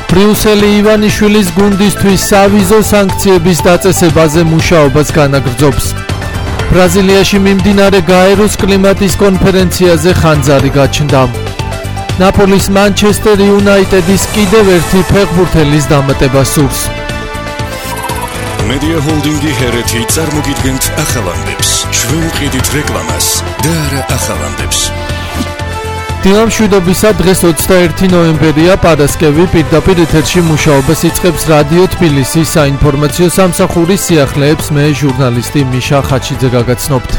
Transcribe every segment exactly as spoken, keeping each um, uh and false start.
ბრიუსელი ივანიშვილის გუნდისთვის სავიზო სანქციების დაწესებაზე მუშაობას განაგრძობს. ბრაზილიაში მიმდინარე გაეროს კლიმატის კონფერენციაზე ხანძარი გაჩნდა. ნაპოლის მანჩესტერ იუნაიტედის კიდევ ერთი ფეხბურთელის დამატება სურს. Media Holdingi ჰერეთი წარმოგიდგენთ ახალამდებს. ჩვენ ვყიდით რეკლამას და არა ახალამდებს. დილამშვიდობისა დღეს ოცდაერთი ნოემბერია, პარასკევი, პირდაპირ ეთერში მუშაობას იწყებს რადიო თბილისის საინფორმაციო სამსახურის სიახლეებს მე ჟურნალისტი მიშა ხაჩიძე გაგაცნობთ.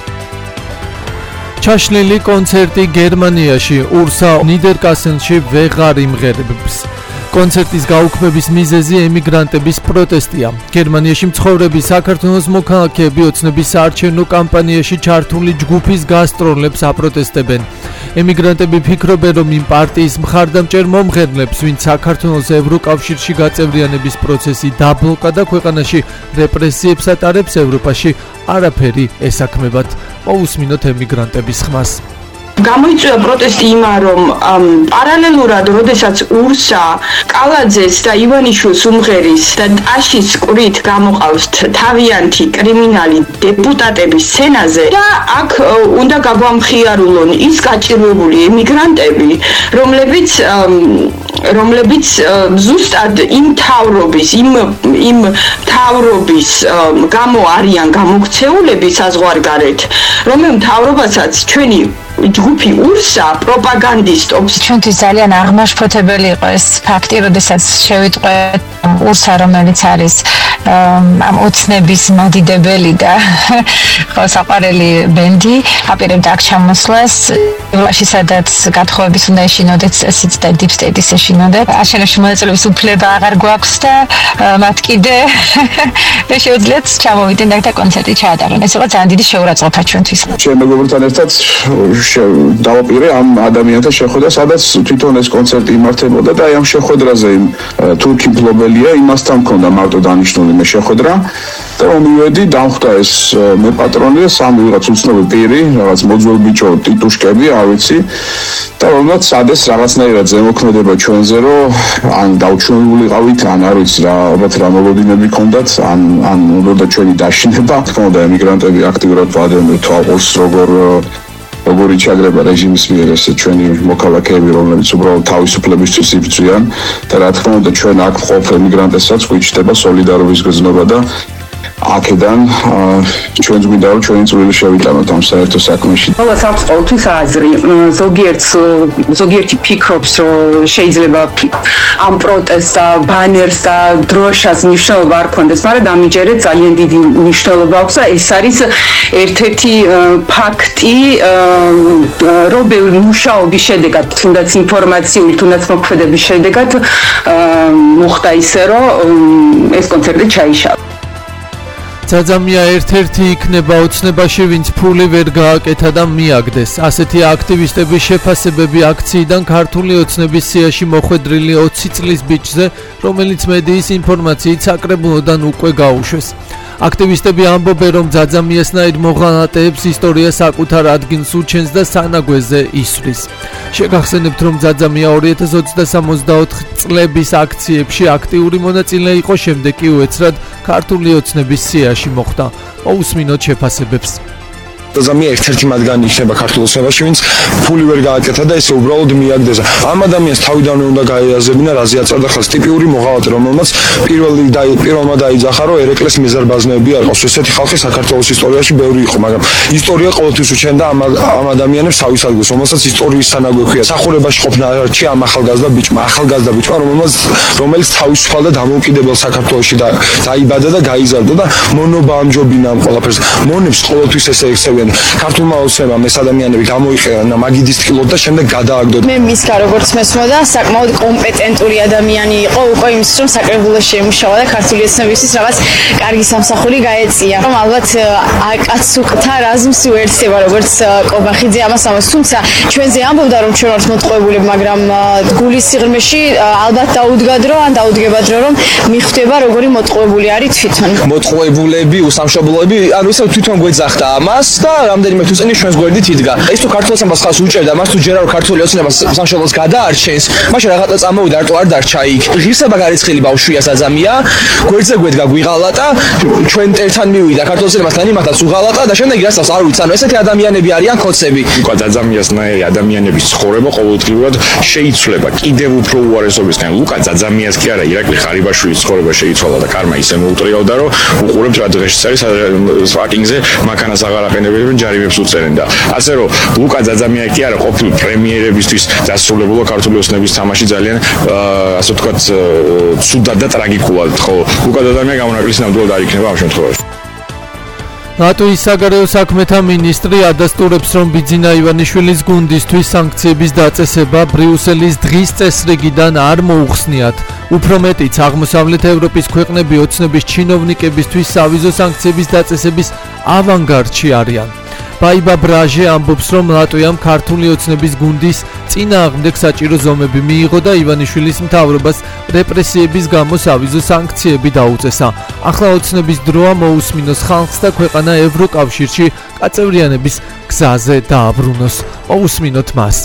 ჩაშლილი კონცერტი გერმანიაში ურსა ნიდერკასელში ვეღარ იმღერებს. კონცერტის გაუქმების მიზეზი ემიგრანტების პროტესტია. გერმანიაში მცხოვრები საქართველოს მოქალაქეები ოცნების საარჩევნო კამპანიაში ჩართული ჯგუფის გასტროლებს აპროტესტებენ. ემიგრანტები ფიქრობენ, რომ იმ პარტიის მხარდამჭერ მომღერლებს, ვინც საქართველოს ევროკავშირში გაწევრიანების პროცესი დაბლოკა და ქვეყანაში რეპრესიებს ატარებს, ევროპაში არაფერი ესაქმებათ. მოусმინოთ ემიგრანტების ხმას. გამოიწვია პროტესტი იმან, რომ პარალელურად, როდესაც ურსა, კალაძეს და ივანიშვილს უმღერის და ტაშის ყვრით გამოყავს თავიანთი კრიმინალი დეპუტატების სცენაზე და აქ უნდა გაგვამხიარულონ ის გაჭირვებული ემიგრანტები, რომლებიც რომლებიც ზუსტად იმ თავრობის, იმ იმ თავრობის გამო არიან გამოქცეულები საზღვარგარეთ, რომელ თავრობასაც ჩვენი ჯგუფი ურსა პროპაგანდისტობს. ჩვენთვის ძალიან აღმაშფოთებელი იყო ეს ფაქტი, როდესაც შევიტყვეთ ურსა, რომელიც არის ამ ოცნების მოდიდებელი და საყვარელი ბენდი, აპირებდა აქ ჩამოსვლას, ევროპაში სადაც გათხოვების უნდა ეშინოდეთ, ესეც და დიპ სტეიტის ეშინოდეთ. აშენებში მონაწილეობის უფლება აღარ გვაქვს და მათ კიდე შეუძლიათ ჩამოვიდნენ და კონცერტი ჩაატარონ. ეს იყო ძალიან დიდი შეურაცხყოფა ჩვენთვის. ჩვენ მეგობრებთან ერთად დავაპირე ამ ადამიანთა შეხვედრა, სადაც თვითონ ეს კონცერტი იმართებოდა და ამ შეხვედრაზე იმ თურქი მფლობელია, იმასთან მქონდა მარტო დანიშნული მე შეხვედრა და რომ მივედი, დამხვდა ეს მე პატრონი და სამი რაღაც უცნობი პირი, რაღაც მოძველ ბიჭო ტიტუშკები, არ ვიცი და რომაც სადეს რაღაცნაირად ზემოქმედება ჩვენზე, რომ ან დავჩვენულიყავით, ან არ ვიცი რა, ალბათ რა მოლოდინები ქონდათ, ან ან უნდა ჩვენი დაშინება. თქონდა ემიგრანტები აქტიურად ვადევნებთ თვალყურს, როგორ როგორი ჩაგრება რეჟიმის მიერ ეს ჩვენი მოქალაქეები, რომლებიც უბრალოდ თავისუფლებისთვის იბრძვიან და რა თქმა უნდა ჩვენ აქ მყოფ ემიგრანტებსაც გვიჩნდება სოლიდარობის გზნობა და აქედან ჩვენც გვინდა რომ ჩვენი წვლილი შევიტანოთ ამ საერთო საქმეში. ყოველს აქვს ყოველთვის აზრი. ზოგიერთს ზოგიერთი ფიქრობს, რომ შეიძლება ამ პროტესტს და ბანერს და დროშას მნიშვნელობა არ ქონდეს, მაგრამ დამიჯერეთ ძალიან დიდი მნიშვნელობა აქვს და ეს არის ერთ-ერთი ფაქტი, რომ მუშაობის შედეგად, თუნდაც ინფორმაციული, თუნდაც მოქმედების შედეგად მოხდა ისე, რომ ეს კონცერტი ჩაიშალა. ძაძამია ერთ-ერთი იქნება ოცნებაში, ვინც ფული ვერ გააკეთა და მიაგდეს. ასეთი აქტივისტების შეფასებები აქციიდან ქართული ოცნების სიაში მოხვედრილი ოცი წლის ბიჭზე, რომელიც მედიის ინფორმაციით საკრებულოდან უკვე გაუშვეს. აქტივისტები ამბობენ, რომ ძაძამიასნაირ მოღალატეებს ისტორია საკუთარ ადგილს უჩენს და სანაგვეზე ისვრის. შეგახსენებთ, რომ ძაძამია ორი ათას ოცდასამი ოცდაოთხ წლების აქციებში აქტიური მონაწილე იყო, შემდეგ კი უეცრად ქართული ოცნების სიაში მოხვდა. მოусმინოთ შეფასებებს. ძაძამია ერთ-ერთი მათგანი იქნება ქართულ ოცნებაში, ვინც ფული ვერ გააკეთა და ესე უბრალოდ მიაგდეს. ამ ადამიანს თავიდანვე უნდა გაეაზებინა, რაზე აწევდა ხელს ტიპიური მოღალატე, რომელმაც პირველი პირველმა დაიძახა, რომ ერეკლეს მეზარბაზნეები არ ყავს. ესეთი ხალხი საქართველოს ისტორიაში ბევრი იყო, მაგრამ ისტორია ყოველთვის უჩენდა ამ ამ ადამიანებს თავის ადგილს, რომელსაც ისტორიის სანაგვე ქვია. სახურებაში ყოფნა არჩი ამ ახალგაზრდა ბიჭმა, ახალგაზრდა ბიჭმა, რომელმაც რომელიც თავისუფალ და დამოუკიდებელ საქართველოში დაიბადა და გაიზარდა და მონობა ამჯობინა ამ ყველაფერს. მონებს ყოველთვის ესე ექცევიან. ქართულმა ოცნებამ ეს ადამიანები გამოიყენαν და მაგიდის ტკილოდ და შემდეგ გადააგდო. მე მისგან როგორც მესმოდა, საკმაოდ კომპეტენტური ადამიანი იყო, უკვე იმისთვის რომ საკრებულოში ემუშავა და ქართული ოცნებისთვის რაღაც კარგი სამსახური გაეწია. რომ ალბათ აკაცუკთა რაზმს უერთდება, როგორც კობახიძე ამას ამას, თუმცა ჩვენზე ამბობდა, რომ ჩვენ ვართ მოტყუებულები, მაგრამ გულის სიღრმეში ალბათ დაუდგად რომ ან დაუდგებად რომ მიხვდება როგორი მოტყუებული არის თვითონ. მოტყუებულები, უსამშობლოები, ანუ ისე თვითონ გვეძახდა ამას და რამდენიმე თვის წინ ჩვენს გვერდით იდგა. ეს თუ ქართულ სამბას ხალხს უჭერდა, მას თუ ჯერა რომ ქართული ოცნებას სამშობლოს გადაარჩენს, მაშინ რაღაცა წამოვიდა, რატო არ დარჩა იქ. ღირსება გარეცხილი ბავშვია საძამია, გვერდზე გვედგა გვიღალატა, ჩვენ ერთთან მივიდა ქართულ ოცნებასთან იმათაც უღალატა და შემდეგ რასაც არ ვიცი, ანუ ესეთი ადამიანები არიან ქოცები. უკვე ძაძამიასნაირი ადამიანების ცხოვრება ყოველდღიურად შეიცვლება კიდევ უფრო უარესობისგან. ლუკა ძაძამიას კი არა, ირაკლი ხარიბაშვილის ცხოვრება შეიცვალა და კარმა ისე მოუტრიალდა, რომ უყურებთ რა დღეში არის სვაკინგზე მანქანას აღარ აყენებენ, ჯარიმებს უწერენ და ასე რომ ლუკა ძაძამია კი არა ყოფილი პრემიერებისთვის დასრულებულა ქართული ოცნების თამაში ძალიან ასე ვთქვათ ცუდად და ტრაგიკულად, ხო ლუკა ძაძამია გამონაკლისი ნამდვილად არ იქნება ამ შემთხვევაში. ლატვიის საგარეო საქმეთა მინისტრი ადასტურებს, რომ ბიძინა ივანიშვილის გუნდისთვის სანქციების დაწესება ბრიუსელის დღის წესრიგიდან არ მოუხსნიათ. უფრო მეტიც, აღმოსავლეთ ევროპის ქვეყნები ოცნების ჩინოვნიკებისთვის სავიზო სანქციების დაწესების ავანგარდში არიან. ბაიბა ბრაჟე ამბობს, რომ ლატვიამ ქართული ოცნების გუნდის წინააღმდეგ საჭირო ზომები მიიღო და ივანიშვილის მთავრობას რეპრესიების გამო სავიზო სანქციები დაუწესა. ახლა ოცნების დროა მოусმინოს ხალხს და ქვეყანა ევროკავშირში კაწევრიანების გზაზე დააბრუნოს. მოусმინოთ მას.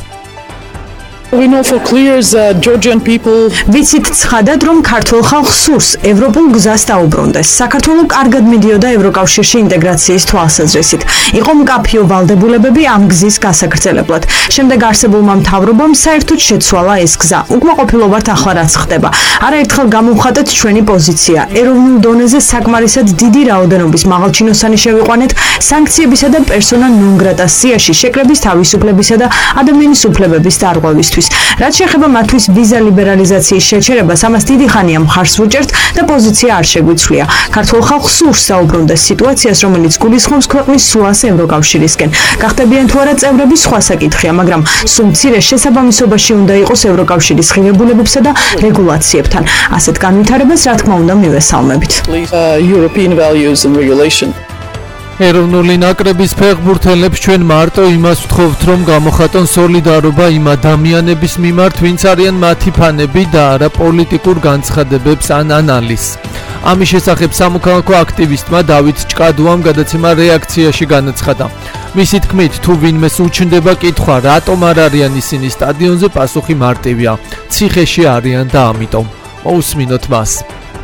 We know for clear that Georgian people ვიცით ცხადად, რომ ქართულ ხალხს სურს ევროპულ გზას დაუბრუნდეს. საქართველო კარგად მიდიოდა ევროკავშირში ინტეგრაციის თვალსაზრისით. იყო მკაფიო ვალდებულებები ამ გზის გასაგრძელებლად. შემდეგ არსებულმა მთავრობამ საერთოდ შეცვალა ეს გზა. უკმაყოფილობართ ახლა რაც ხდება. არაერთხელ გამოვხატეთ ჩვენი პოზიცია. ეროვნულ დონეზე საკმარისად დიდი რაოდენობის მაღალჩინოსანი შევიყვანეთ სანქციებისა და პერსონა ნონ გრატას სიაში შეკრების თავისუფლებისა და ადამიანის უფლებების დარღვევისთვის. რაც შეეხება მათთვის ვიზა ლიბერალიზაციის შეჩერებას, ამას დიდი ხანია მხარს ვუჭერთ და პოზიცია არ შეგვიცვლია. ქართულ ხალხს სურს დაუბრუნდეს სიტუაციას, რომელიც გულისხმობს ქვეყნის სულას ევროკავშირისკენ. გახდებიან თუ არა წევრები სხვა საკითხია, მაგრამ სულ მცირე შესაბამისობაში უნდა იყოს ევროკავშირის ღირებულებებსა და რეგულაციებთან. ასეთ განვითარებას, რა თქმა უნდა, მივესალმებით. European values and regulation. ეროვნული ნაკრების ფეხბურთელებს ჩვენ მარტო იმას ვთხოვთ, რომ გამოხატონ სოლიდარობა იმ ადამიანების მიმართ, ვინც არიან მათი ფანები და არა პოლიტიკურ განცხადებებს ან ანალიზს. ამის შესახებ სამოქალაქო აქტივისტმა დავით ჭკადუამ გადაცემა რეაქციაში განაცხადა. მისი თქმით, თუ ვინმეს უჩნდება კითხვა, რატომ არ არიან ისინი სტადიონზე, პასუხი მარტივია. ციხეში არიან და ამიტომ. მოусმინოთ მას.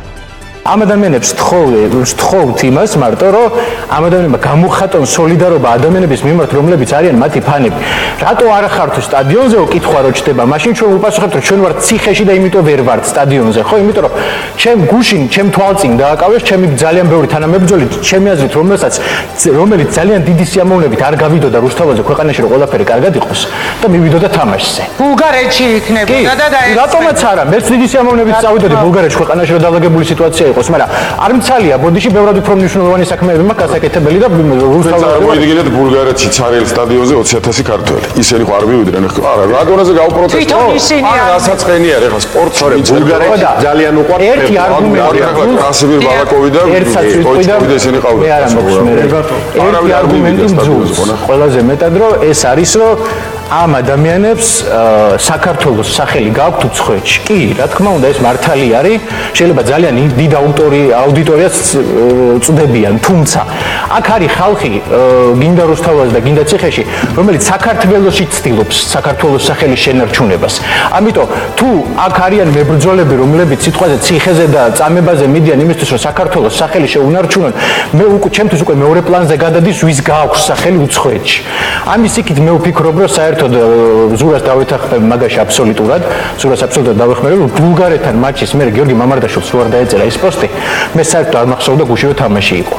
ამ ადამიანებს ვთხოვთ იმას მარტო, რომ ამ ადამიანებმა გამოხატონ სოლიდარობა ადამიანების მიმართ, რომლებიც არიან მათი ფანები. რატო არ ხართ სტადიონზე? კითხვა რო ჩდება, მაშინ ჩვენ უპასუხებთ, რომ ჩვენ ვართ ციხეში და იმიტომ ვერ ვართ სტადიონზე, ხო? იმიტომ რომ ჩემ გუშინ, ჩემ თვალწინ დააკავეს ჩემი ძალიან ბევრი თანამებრძოლი, ჩემი აზრით, რომელსაც რომელიც ძალიან დიდი სიამოვნებით არ გავიდოდა რუსთავაზე ქვეყანაში, რომ ყველაფერი კარგად იყოს და მივიდოდა თამაშზე. ბულგარეთში იქნებოდა და და რატომაც არა, მეც დიდი სიამოვნებით წავიდოდი ბულგარეთში ქვეყანაში, რომ დაალაგებული სიტუაცია იყოს, მაგრამ არ მცალია ბოდიში ბევრად უფრო მნიშვნელოვანი საქმეები მაქვს გასაკეთებელი და რუსთავაზე მოიდგინეთ ბულგარეთში ცარიელ სტადიონზე ოცი ათასი ქართველი. ისინი ხო არ მივიდნენ? არა, რაგონაზე გავპროტესტო? არა, რასაწყენი არის ახლა სპორტს ბულგარეთში ძალიან უყვართ. ერთი არგუმენტი რასიბირ ბალაკოვი და კოიჩკოვი და ისინი ყავდნენ. ერთი არგუმენტი მძულს. ყველაზე მეტად რომ ეს არის რომ ამ ადამიანებს საქართველოს სახელი გააქვთ უცხოეთში. კი, რა თქმა უნდა, ეს მართალი არის. შეიძლება ძალიან დიდ აუდიტორიას წვდებიან, თუმცა აქ არის ხალხი, გინდა რუსთავაზე და გინდა ციხეში, რომელიც საქართველოში ცდილობს საქართველოს სახელის შენარჩუნებას. ამიტომ თუ აქ არიან მებრძოლები, რომლებიც სიტყვაზე ციხეზე და წამებაზე მიდიან იმისთვის, რომ საქართველოს სახელი შეუნარჩუნონ, მე უკვე ჩემთვის უკვე მეორე პლანზე გადადის, ვის გააქვს სახელი უცხოეთში. ამის იქით მე ვფიქრობ, რომ საერთოდ ზურას დავეთანხმებ მაგაში აბსოლუტურად, ზურას აბსოლუტურად დავეხმარებ, რომ ბულგარეთთან მატჩის მერე გიორგი მამარდაშვილს რო არ დაეწერა ეს პოსტი, მე საერთოდ არ მახსოვდა გუშინვე თამაში იყო.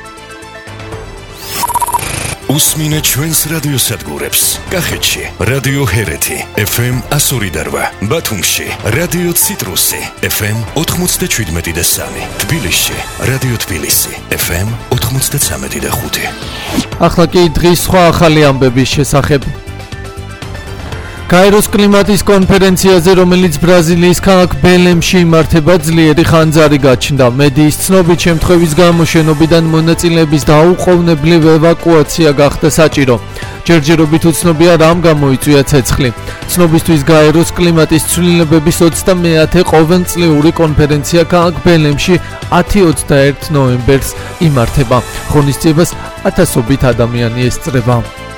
უსმინეთ ჩვენს რადიოსადგურებს. კახეთში რადიო ჰერეთი ეფ ემ εκατო ორი და რვა, ბათუმში რადიო ციტრუსი ეფ ემ ოთხმოცდაშვიდმეტი და სამი, თბილისში რადიო თბილისი ეფ ემ ოთხმოცდაცამეტი და ხუთი. ახლა კი დღის სხვა ახალი ამბების შესახებ. გაეროს კლიმატის კონფერენციაზე, რომელიც ბრაზილიის ქალაქ ბელემში იმართება, ძლიერი ხანძარი გაჩნდა. მედიის ცნობით, შემთხვევის გამო შენობიდან მონაწილეების დაუყოვნებლივ ევაკუაცია გახდა საჭირო. ჯერჯერობით უცნობია, რამ გამოიწვია ცეცხლი. ცნობისთვის გაეროს კლიმატის ცვლილებების ოცდამეათე ყოველწლიური კონფერენცია ქალაქ ბელემში ათი ოცდაერთი ნოემბერს იმართება. ღონისძიებას ათასობით ადამიანი ესწრება.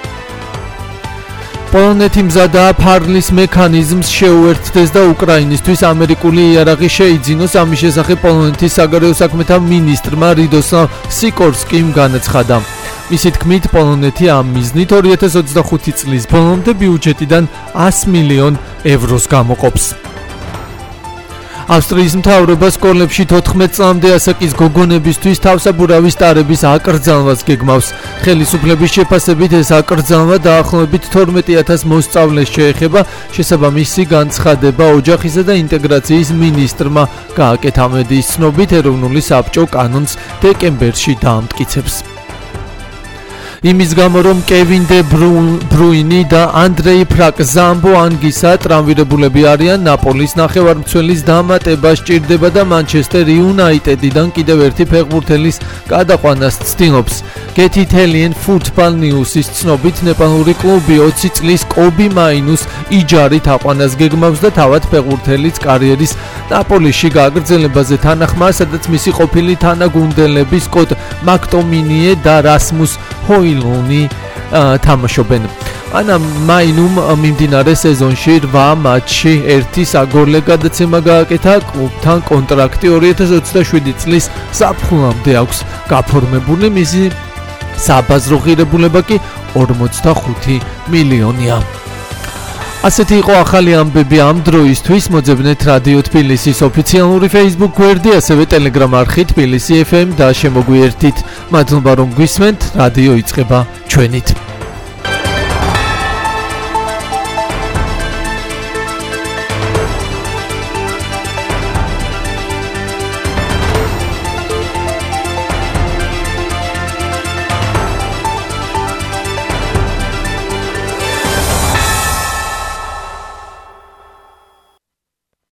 პოლონეთი მზადაა ფარლის მექანიზმს შეუერთდეს და უკრაინისთვის ამერიკული იარაღი შეიძინოს. ამის შესახებ პოლონეთის საგარეო საქმეთა მინისტრმა რიდოსლავ სიკორსკიმ განაცხადა. მისი თქმით, პოლონეთი ამ მიზნით ორი ათას ოცდახუთი წლის ბოლომდე ბიუჯეტიდან ასი მილიონ ევროს გამოყოფს. ავსტრიის მთავრობა სკოლებში თოთხმეტ წლამდე ასაკის გოგონებისთვის თავსაბურავის ტარების აკრძალვას გეგმავს. ხელისუფლების შეფასებით ეს აკრძალვა დაახლოებით თორმეტი ათას მოსწავლეს შეეხება. შესაბამისი განცხადება ოჯახისა და ინტეგრაციის მინისტრმა გააკეთა. მედიის ცნობით, ეროვნული საბჭო კანონს დეკემბერში დაამტკიცებს. იმის გამო, რომ კევინ დე ბრუინი და ანდრეი ფრაკ-ზამბო ანგისა ტრამვირებულები არიან, ნაპოლის ნახევარმცველის დამატება სჭირდება და მანჩესტერ იუნაიტედიდან კიდევ ერთი ფეხბურთელის გადაყვანას ცდილობს. Get Italian Football News-ის ცნობით, ნეპალური კლუბი ოცი წლის კობი მაინუს იჯარით აყვანას გეგმავს და თავად ფეხბურთელის კარიერის ნაპოლიში გაგრძელებაზე თანახმა, სადაც მისი ყოფილი თანაგუნდელები სკოტ მაქტომინიე და რასმუს ჰოილონი თამაშობენ. ანა მაინუმ მიმდინარე სეზონში რვა მატჩში ერთი საგოლე გადაცემა გააკეთა. კლუბთან კონტრაქტი ორი ათას ოცდაშვიდი წლის ზაფხულამდე აქვს გაფორმებული. მისი საბაზრო ღირებულება კი ორმოცდახუთი მილიონია. ასეთი იყო ახალი ამბები ამ დროისთვის. მოძებნეთ რადიო თბილისის ოფიციალური Facebook გვერდი, ასევე Telegram არხი თბილისი ეფ ემ და შემოგვიერთით. მადლობა რომ გვისმენთ. რადიო იწყება ჩვენით.